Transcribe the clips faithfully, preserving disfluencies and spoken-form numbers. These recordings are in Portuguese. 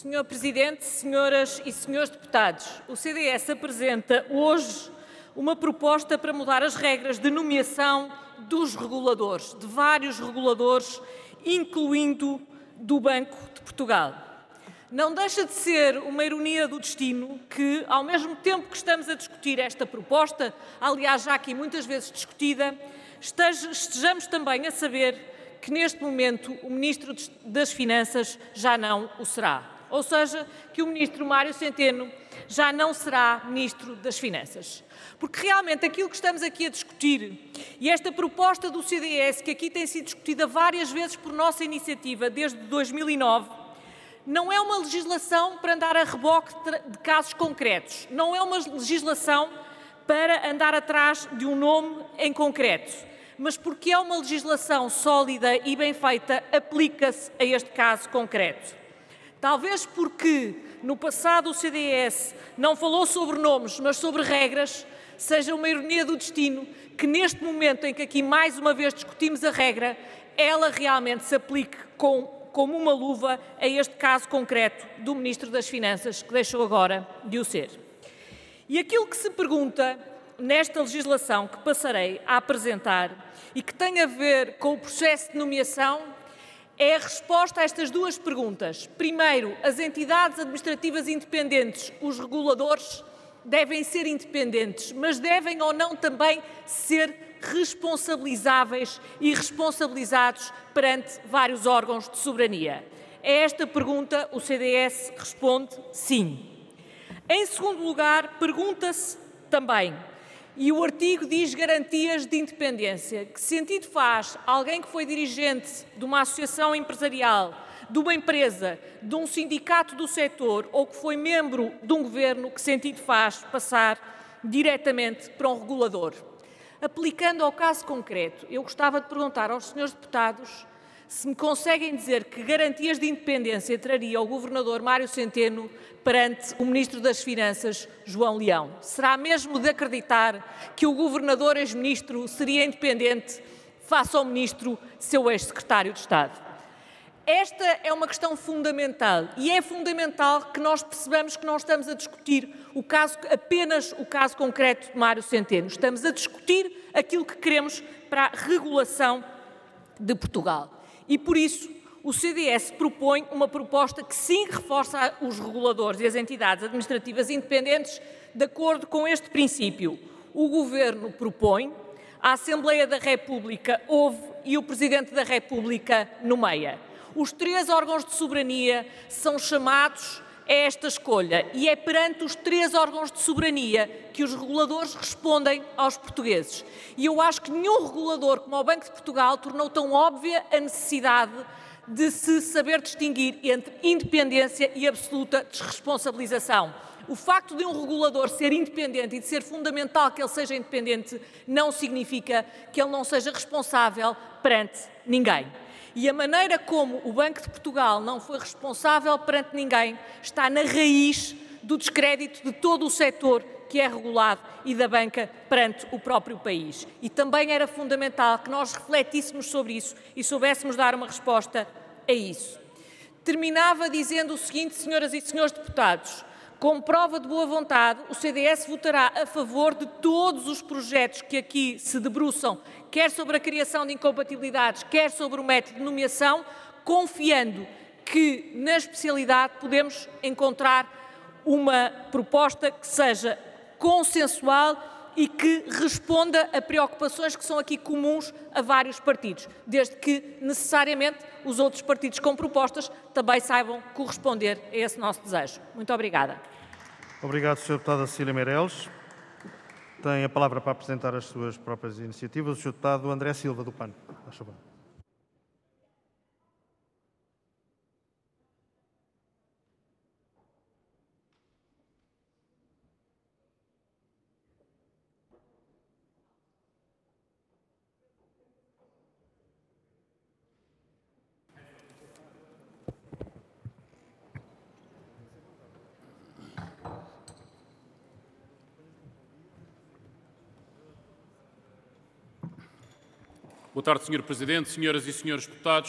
senhor Presidente, senhoras e senhores deputados, o C D S apresenta hoje uma proposta para mudar as regras de nomeação dos reguladores, de vários reguladores, incluindo do Banco de Portugal. Não deixa de ser uma ironia do destino que, ao mesmo tempo que estamos a discutir esta proposta, aliás, já aqui muitas vezes discutida, estejamos também a saber que neste momento o Ministro das Finanças já não o será. Ou seja, que o Ministro Mário Centeno já não será Ministro das Finanças. Porque realmente aquilo que estamos aqui a discutir e esta proposta do C D S, que aqui tem sido discutida várias vezes por nossa iniciativa desde dois mil e nove, não é uma legislação para andar a reboque de casos concretos, não é uma legislação para andar atrás de um nome em concreto, mas porque é uma legislação sólida e bem feita, aplica-se a este caso concreto. Talvez porque no passado o C D S não falou sobre nomes, mas sobre regras, seja uma ironia do destino que neste momento em que aqui mais uma vez discutimos a regra, ela realmente se aplique com, como uma luva a este caso concreto do Ministro das Finanças, que deixou agora de o ser. E aquilo que se pergunta nesta legislação que passarei a apresentar e que tem a ver com o processo de nomeação é a resposta a estas duas perguntas. Primeiro, as entidades administrativas independentes, os reguladores, devem ser independentes, mas devem ou não também ser responsabilizáveis e responsabilizados perante vários órgãos de soberania? A esta pergunta o C D S responde sim. Em segundo lugar, pergunta-se também, e o artigo diz garantias de independência, que sentido faz alguém que foi dirigente de uma associação empresarial, de uma empresa, de um sindicato do setor ou que foi membro de um governo, que sentido faz passar diretamente para um regulador? Aplicando ao caso concreto, eu gostava de perguntar aos senhores deputados se me conseguem dizer que garantias de independência traria o governador Mário Centeno perante o Ministro das Finanças, João Leão. Será mesmo de acreditar que o governador ex-ministro seria independente face ao ministro, seu ex-secretário de Estado? Esta é uma questão fundamental e é fundamental que nós percebamos que não estamos a discutir o caso, apenas o caso concreto de Mário Centeno. Estamos a discutir aquilo que queremos para a regulação de Portugal. E, por isso, o C D S propõe uma proposta que sim reforça os reguladores e as entidades administrativas independentes de acordo com este princípio. O Governo propõe, a Assembleia da República ouve e o Presidente da República nomeia. Os três órgãos de soberania são chamados a esta escolha e é perante os três órgãos de soberania que os reguladores respondem aos portugueses. E eu acho que nenhum regulador, como o Banco de Portugal, tornou tão óbvia a necessidade de se saber distinguir entre independência e absoluta desresponsabilização. O facto de um regulador ser independente e de ser fundamental que ele seja independente não significa que ele não seja responsável perante ninguém. E a maneira como o Banco de Portugal não foi responsável perante ninguém está na raiz do descrédito de todo o setor que é regulado e da banca perante o próprio país. E também era fundamental que nós refletíssemos sobre isso e soubéssemos dar uma resposta a isso. Terminava dizendo o seguinte, senhoras e senhores deputados: como prova de boa vontade, o C D S votará a favor de todos os projetos que aqui se debruçam, quer sobre a criação de incompatibilidades, quer sobre o método de nomeação, confiando que na especialidade podemos encontrar uma proposta que seja consensual e que responda a preocupações que são aqui comuns a vários partidos, desde que necessariamente os outros partidos com propostas também saibam corresponder a esse nosso desejo. Muito obrigada. Obrigado, senhora Deputada Cecília Meireles. Tem a palavra para apresentar as suas próprias iniciativas o senhor Deputado André Silva, do P A N. Faz favor. Boa tarde, senhor Presidente, senhoras e senhores deputados.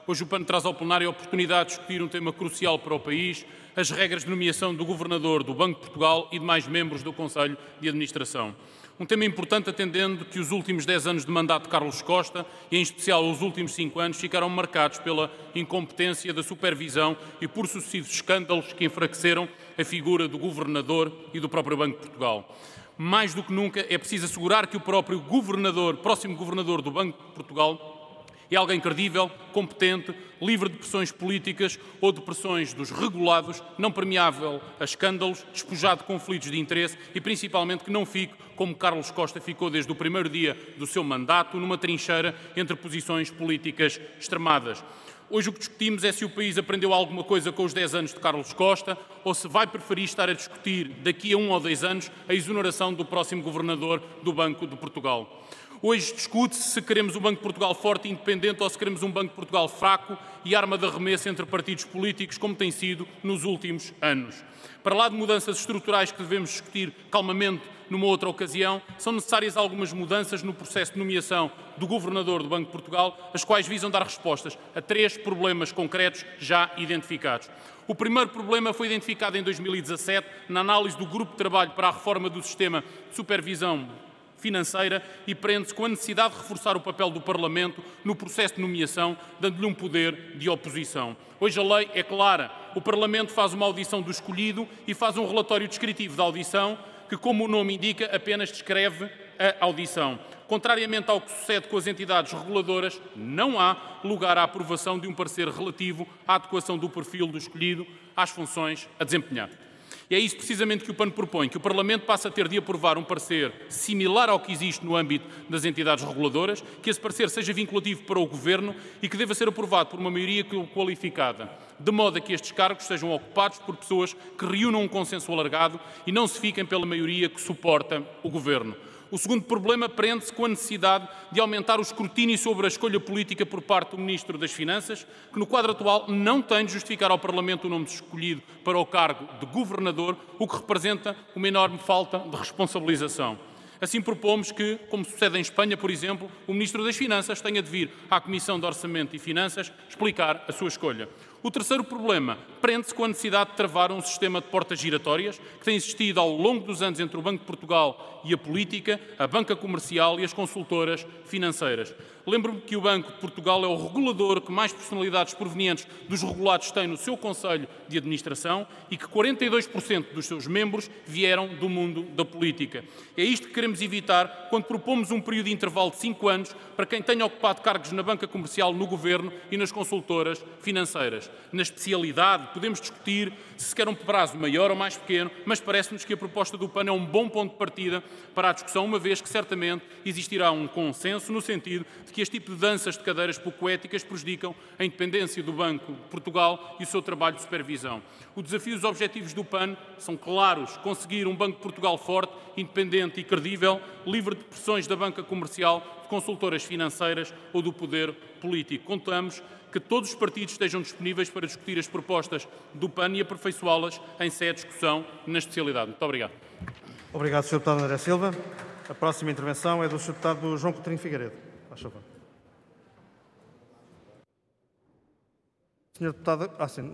Hoje o PAN traz ao plenário a oportunidade de discutir um tema crucial para o país, as regras de nomeação do Governador do Banco de Portugal e demais membros do Conselho de Administração. Um tema importante atendendo que os últimos dez anos de mandato de Carlos Costa, e em especial os últimos cinco anos, ficaram marcados pela incompetência da supervisão e por sucessivos escândalos que enfraqueceram a figura do Governador e do próprio Banco de Portugal. Mais do que nunca é preciso assegurar que o próprio Governador, próximo Governador do Banco de Portugal, é alguém credível, competente, livre de pressões políticas ou de pressões dos regulados, não permeável a escândalos, despojado de conflitos de interesse e, principalmente, que não fique, como Carlos Costa ficou desde o primeiro dia do seu mandato, numa trincheira entre posições políticas extremadas. Hoje o que discutimos é se o país aprendeu alguma coisa com os dez anos de Carlos Costa ou se vai preferir estar a discutir, daqui a um ou dois anos, a exoneração do próximo Governador do Banco de Portugal. Hoje discute-se se queremos um Banco de Portugal forte e independente ou se queremos um Banco de Portugal fraco e arma de arremesso entre partidos políticos, como tem sido nos últimos anos. Para lá de mudanças estruturais que devemos discutir calmamente numa outra ocasião, são necessárias algumas mudanças no processo de nomeação do Governador do Banco de Portugal, as quais visam dar respostas a três problemas concretos já identificados. O primeiro problema foi identificado em dois mil e dezassete, na análise do Grupo de Trabalho para a Reforma do Sistema de Supervisão Financeira, e prende-se com a necessidade de reforçar o papel do Parlamento no processo de nomeação, dando-lhe um poder de oposição. Hoje a lei é clara. O Parlamento faz uma audição do escolhido e faz um relatório descritivo da audição que, como o nome indica, apenas descreve a audição. Contrariamente ao que sucede com as entidades reguladoras, não há lugar à aprovação de um parecer relativo à adequação do perfil do escolhido às funções a desempenhar. E é isso precisamente que o PAN propõe, que o Parlamento passe a ter de aprovar um parecer similar ao que existe no âmbito das entidades reguladoras, que esse parecer seja vinculativo para o Governo e que deva ser aprovado por uma maioria qualificada, de modo a que estes cargos sejam ocupados por pessoas que reúnam um consenso alargado e não se fiquem pela maioria que suporta o Governo. O segundo problema prende-se com a necessidade de aumentar o escrutínio sobre a escolha política por parte do Ministro das Finanças, que no quadro atual não tem de justificar ao Parlamento o nome escolhido para o cargo de Governador, o que representa uma enorme falta de responsabilização. Assim propomos que, como sucede em Espanha, por exemplo, o Ministro das Finanças tenha de vir à Comissão de Orçamento e Finanças explicar a sua escolha. O terceiro problema prende-se com a necessidade de travar um sistema de portas giratórias que tem existido ao longo dos anos entre o Banco de Portugal e a política, a banca comercial e as consultoras financeiras. Lembro-me que o Banco de Portugal é o regulador que mais personalidades provenientes dos regulados tem no seu Conselho de Administração e que quarenta e dois por cento dos seus membros vieram do mundo da política. É isto que queremos evitar quando propomos um período de intervalo de cinco anos para quem tenha ocupado cargos na banca comercial, no Governo e nas consultoras financeiras. Na especialidade, podemos discutir se quer um prazo maior ou mais pequeno, mas parece-nos que a proposta do PAN é um bom ponto de partida para a discussão, uma vez que certamente existirá um consenso no sentido de que este tipo de danças de cadeiras pouco éticas prejudicam a independência do Banco de Portugal e o seu trabalho de supervisão. O desafio e os objetivos do PAN são claros: conseguir um Banco de Portugal forte, independente e credível, livre de pressões da banca comercial, de consultoras financeiras ou do poder político. Contamos que todos os partidos estejam disponíveis para discutir as propostas do PAN e aperfeiçoá-las em sede de discussão na especialidade. Muito obrigado. Obrigado, senhor Deputado André Silva. A próxima intervenção é do senhor Deputado João Coutinho Figueiredo. Faz favor. senhor Deputado... Ah, sim.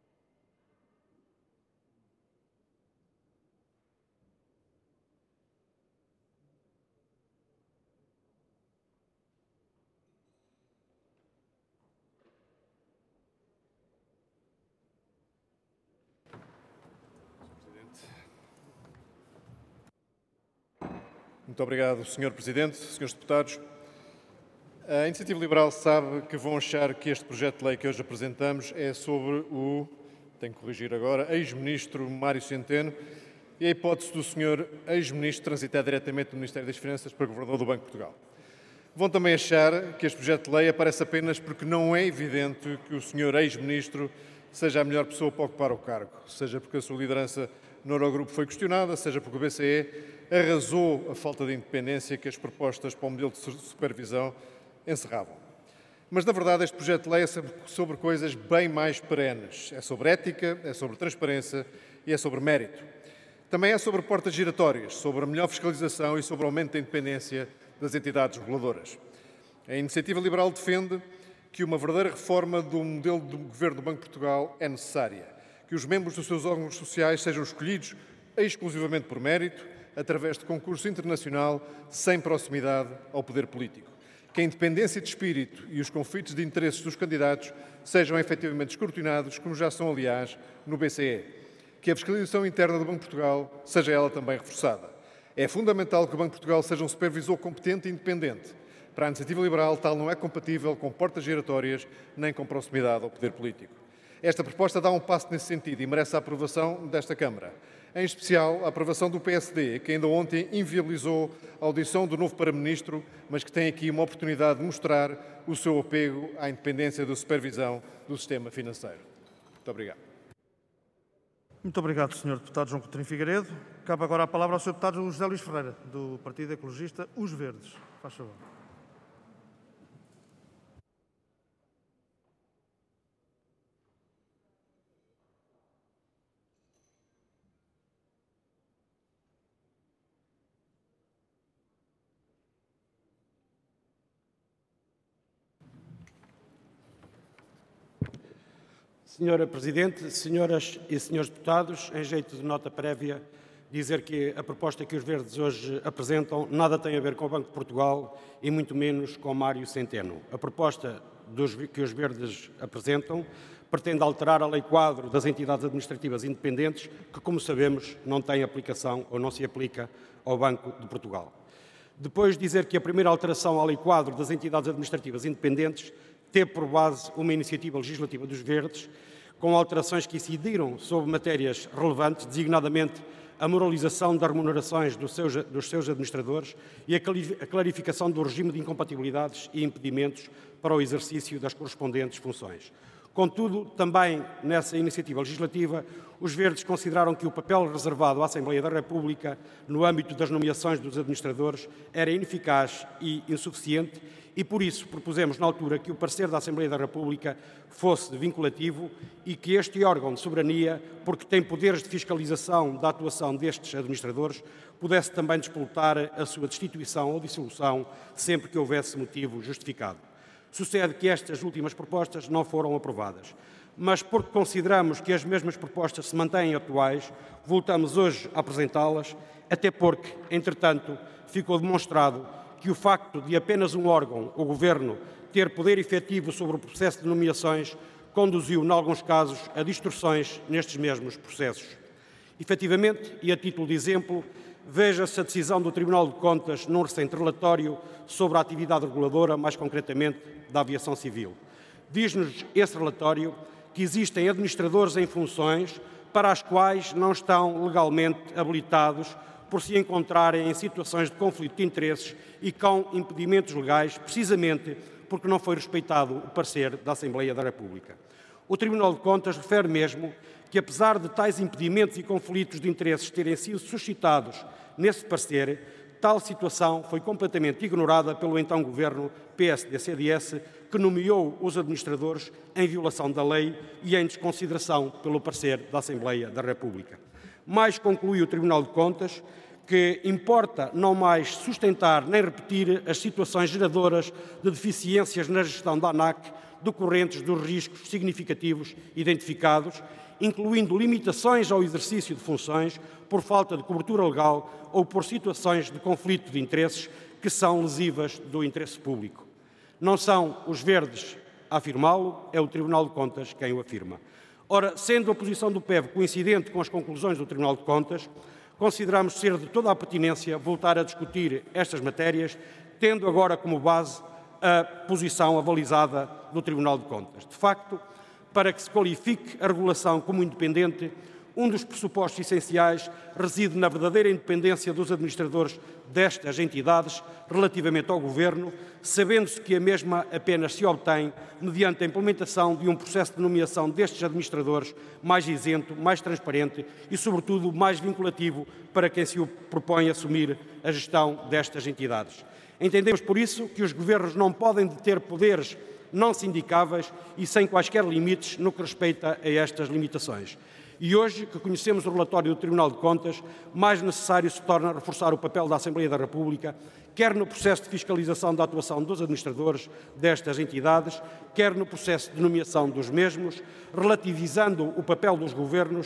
Muito obrigado, senhor Presidente, senhores Deputados. A Iniciativa Liberal sabe que vão achar que este projeto de lei que hoje apresentamos é sobre o, tenho que corrigir agora, ex-ministro Mário Centeno e a hipótese do senhor ex-ministro transitar diretamente do Ministério das Finanças para Governador do Banco de Portugal. Vão também achar que este projeto de lei aparece apenas porque não é evidente que o senhor ex-ministro seja a melhor pessoa para ocupar o cargo, seja porque a sua liderança no Eurogrupo foi questionada, seja porque o B C E arrasou a falta de independência que as propostas para o modelo de supervisão encerravam. Mas, na verdade, este projeto de lei é sobre coisas bem mais perenes. É sobre ética, é sobre transparência e é sobre mérito. Também é sobre portas giratórias, sobre a melhor fiscalização e sobre o aumento da independência das entidades reguladoras. A Iniciativa Liberal defende que uma verdadeira reforma do modelo do governo do Banco de Portugal é necessária, que os membros dos seus órgãos sociais sejam escolhidos exclusivamente por mérito, através de concurso internacional, sem proximidade ao poder político, que a independência de espírito e os conflitos de interesses dos candidatos sejam efetivamente escrutinados, como já são, aliás, no B C E, que a fiscalização interna do Banco de Portugal seja ela também reforçada. É fundamental que o Banco de Portugal seja um supervisor competente e independente. Para a Iniciativa Liberal, tal não é compatível com portas giratórias nem com proximidade ao poder político. Esta proposta dá um passo nesse sentido e merece a aprovação desta Câmara. Em especial, a aprovação do P S D, que ainda ontem inviabilizou a audição do novo Primeiro-Ministro, mas que tem aqui uma oportunidade de mostrar o seu apego à independência da supervisão do sistema financeiro. Muito obrigado. Muito obrigado, senhor Deputado João Coutinho Figueiredo. Cabe agora a palavra ao senhor Deputado José Luís Ferreira, do Partido Ecologista Os Verdes. Faz favor. Senhora Presidente, senhoras e senhores deputados, em jeito de nota prévia, dizer que a proposta que os Verdes hoje apresentam nada tem a ver com o Banco de Portugal e muito menos com Mário Centeno. A proposta dos, que os Verdes apresentam pretende alterar a Lei Quadro das Entidades Administrativas Independentes, que, como sabemos, não tem aplicação ou não se aplica ao Banco de Portugal. Depois de dizer que a primeira alteração à Lei Quadro das Entidades Administrativas Independentes teve por base uma iniciativa legislativa dos Verdes, com alterações que incidiram sobre matérias relevantes, designadamente a moralização das remunerações dos seus, dos seus administradores e a clarificação do regime de incompatibilidades e impedimentos para o exercício das correspondentes funções. Contudo, também nessa iniciativa legislativa, os Verdes consideraram que o papel reservado à Assembleia da República no âmbito das nomeações dos administradores era ineficaz e insuficiente e, por isso, propusemos na altura que o parecer da Assembleia da República fosse vinculativo e que este órgão de soberania, porque tem poderes de fiscalização da atuação destes administradores, pudesse também disputar a sua destituição ou dissolução sempre que houvesse motivo justificado. Sucede que estas últimas propostas não foram aprovadas, mas porque consideramos que as mesmas propostas se mantêm atuais, voltamos hoje a apresentá-las, até porque, entretanto, ficou demonstrado que o facto de apenas um órgão, o Governo, ter poder efetivo sobre o processo de nomeações conduziu, em alguns casos, a distorções nestes mesmos processos. Efetivamente, e a título de exemplo, veja-se a decisão do Tribunal de Contas num recente relatório sobre a atividade reguladora, mais concretamente da aviação civil. Diz-nos esse relatório que existem administradores em funções para as quais não estão legalmente habilitados por se encontrarem em situações de conflito de interesses e com impedimentos legais, precisamente porque não foi respeitado o parecer da Assembleia da República. O Tribunal de Contas refere mesmo que, apesar de tais impedimentos e conflitos de interesses terem sido suscitados nesse parecer, tal situação foi completamente ignorada pelo então Governo P S D C D S, que nomeou os administradores em violação da lei e em desconsideração pelo parecer da Assembleia da República. Mais conclui o Tribunal de Contas que importa não mais sustentar nem repetir as situações geradoras de deficiências na gestão da ANAC decorrentes dos riscos significativos identificados, incluindo limitações ao exercício de funções por falta de cobertura legal ou por situações de conflito de interesses que são lesivas do interesse público. Não são os Verdes a afirmá-lo, é o Tribunal de Contas quem o afirma. Ora, sendo a posição do P E V coincidente com as conclusões do Tribunal de Contas, consideramos ser de toda a pertinência voltar a discutir estas matérias, tendo agora como base a posição avalizada do Tribunal de Contas. De facto, para que se qualifique a regulação como independente, um dos pressupostos essenciais reside na verdadeira independência dos administradores destas entidades relativamente ao Governo, sabendo-se que a mesma apenas se obtém mediante a implementação de um processo de nomeação destes administradores mais isento, mais transparente e, sobretudo, mais vinculativo para quem se propõe assumir a gestão destas entidades. Entendemos, por isso, que os governos não podem deter poderes não sindicáveis e sem quaisquer limites no que respeita a estas limitações. E hoje, que conhecemos o relatório do Tribunal de Contas, mais necessário se torna reforçar o papel da Assembleia da República, quer no processo de fiscalização da atuação dos administradores destas entidades, quer no processo de nomeação dos mesmos, relativizando o papel dos governos